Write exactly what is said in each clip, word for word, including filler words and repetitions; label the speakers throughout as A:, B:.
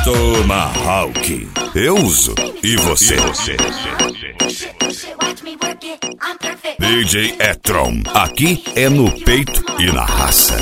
A: Tomahawk. Eu uso. E você? você? D J E-Tron. Aqui é no peito e na raça.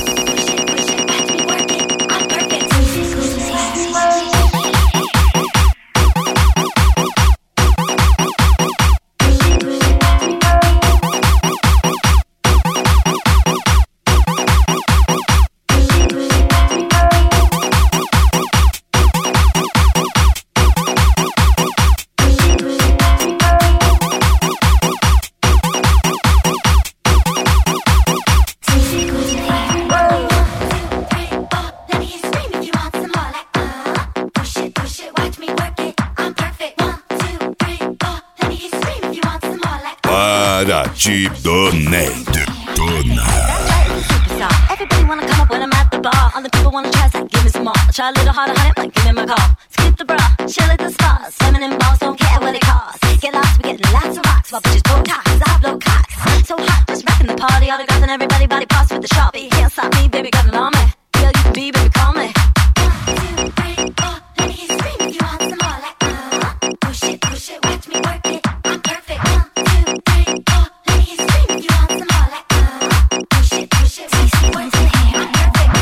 A: Para te donei, detona.
B: Everybody wanna come up when I'm at the bar. All the people wanna try, so give me some more. Try a little harder, honey, like give me my call. Skip the bra, chill at the spa. Feminine balls don't care what it costs. Get lost, we getting lots of rocks. While bitches blow cocks, I blow cocks. So hot, just wrecking the party. Autographs and everybody body parts with the Sharpie. Can't stop me, baby, got it on me. Feel you can be, baby, call me. One, two, three, four. Let me hear you scream if you want some more. Like, uh, push it, push it, watch me work it. I'm perfect. One, two, three, four. Let me hear you scream if you want some more. Like, uh, push it, push it, watch me work it. I'm perfect.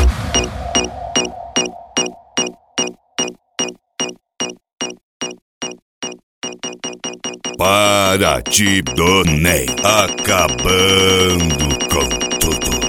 A: Para te donei. Acabando com tudo.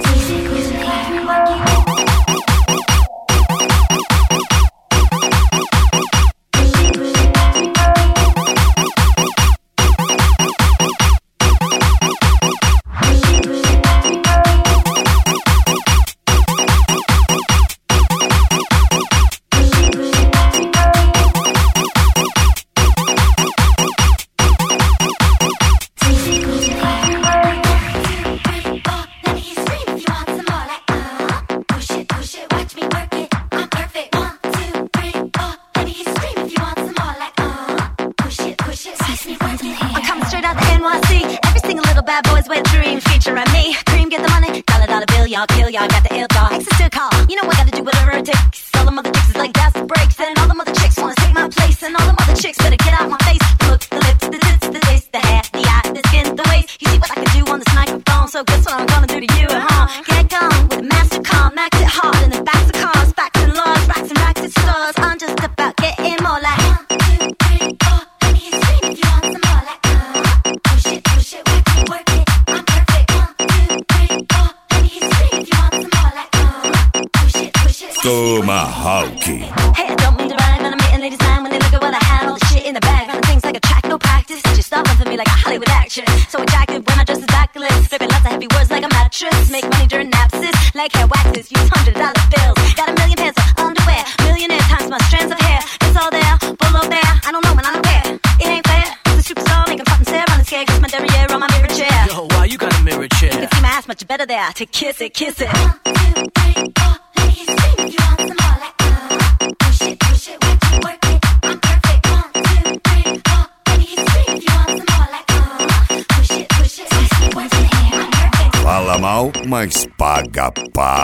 B: Bad boys with dream featuring me. Cream, get the money, dollar dollar bill, y'all kill, y'all got the ill dog. Exes still call, you know I gotta do whatever it takes. All them other chicks is like gas breaks, and all them other chicks wanna take my place, and all them other chicks better get out my face. The look, the lips, the tits, the taste, the hair, the eye, the skin, the waist. You see what I can do on this microphone, so guess what I'm gonna do to you at home? Get gone with a Mastercard, max it hard, and the backs of cars, facts and laws, racks and racks at stores. I'm just about getting more like one, two, three, four. Let me hear you scream if you want some more. Like, uh, push it, push it, work it, work it. I'm perfect. One, two, three, four. Let me hear you scream if you want some more. Like, uh, push it, push it.
A: Tomahawk.
B: Hey, I don't mean to rhyme, and I'm meeting ladies' time when they look at what I had. All the shit in the bag, running things like a track, no practice. Just stopping for me like a Hollywood action. So attractive when I dress as backlit. Flipping lots of heavy words like a mattress. Make money during napses, like hair waxes. Use hundred dollar bills. Got a million pairs of underwear. Millionaire times my strands of hair. It's all there, full of there. I don't know when I'm aware. It ain't fair. It's a superstar making front and stare on the scare. Kiss my derriere on my mirror chair.
C: Yo, why you got a mirror chair?
B: You can see my ass much better there. To kiss it, kiss it. One, two, three, four. Let me hear you scream if you want some more. Like, uh, push it, push it, work it, work it. I'm perfect. One, two, three, four. Let me hear you scream if you want some more. Like, uh, push it, push it, work it, work it. I'm perfect.
A: Fala mal, mas paga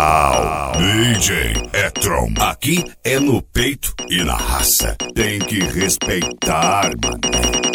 A: pau. D J E-Tron. Aqui é no peito e na raça. Tem que respeitar, mano.